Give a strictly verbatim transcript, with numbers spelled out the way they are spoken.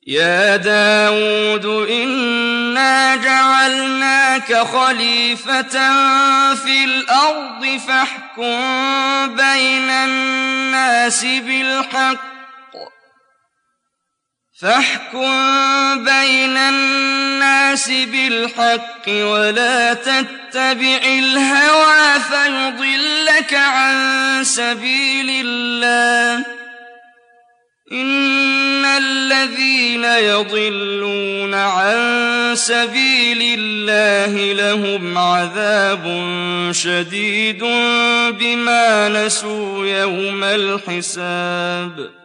يا داود إنا جعلناك خليفة في الأرض فاحكم بين الناس بالحق فاحكم بين الناس بالحق ولا تتبع الهوى فيضلك عن سبيل الله إن الذين يضلون عن سبيل الله لهم عذاب شديد بما نسوا يوم الحساب